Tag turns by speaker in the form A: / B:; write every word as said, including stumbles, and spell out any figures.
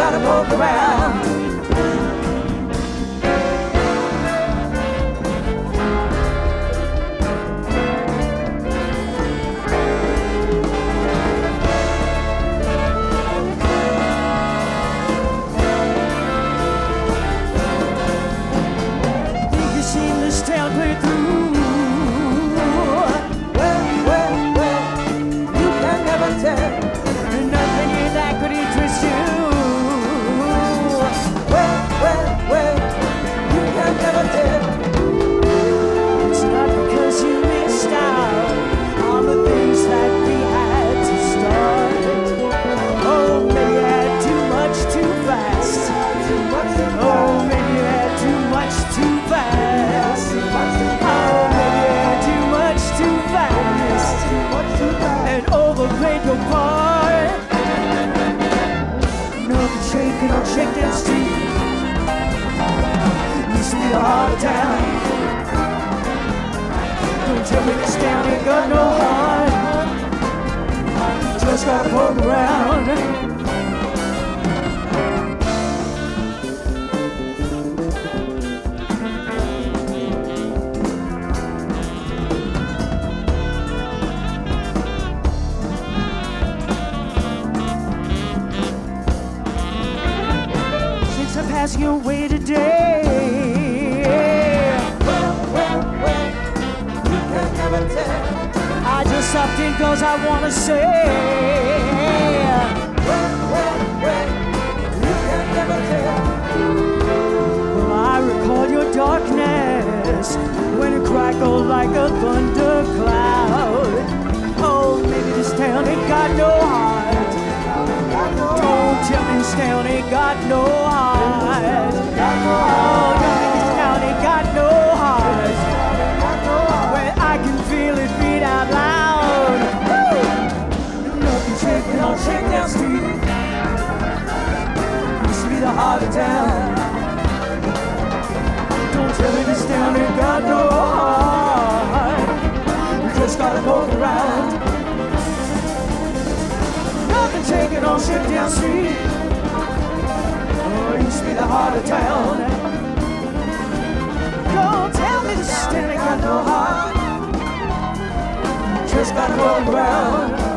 A: gotta poke around. Think you've seen this town play through? Well, well, well, you can never tell. There's nothing here that could interest you. Well, well, well, you can never tell. It's not because you missed out on the things that we had to start. Oh, maybe you had too much too fast. Oh, maybe you had too much too fast. Oh, maybe you had too much too fast and overplayed your part. Nothing shaking on Shakedown Street. Used to be the heart of town. Don't tell me this town ain't got no heart. Just gotta poke around. I'm passing your way today. Well, well, well, you can never tell. I just stopped in cause I wanna say. Well, well, well, you can never tell. Well, I recall your darkness when it crackled like a thundercloud. Oh, maybe this town ain't got no heart. Don't tell me this town ain't got no heart. Oh, no, this town ain't got no heart. When I can feel it beat out loud. Woo! Nothing shaking on Shakedown Street. Used to be the heart of town. Don't tell me this town ain't got no heart. We just gotta poke around. Nothing shaking on Shakedown Street. Oh, it used to be the heart of town. Don't tell me this town ain't got no heart. Just gotta poke around.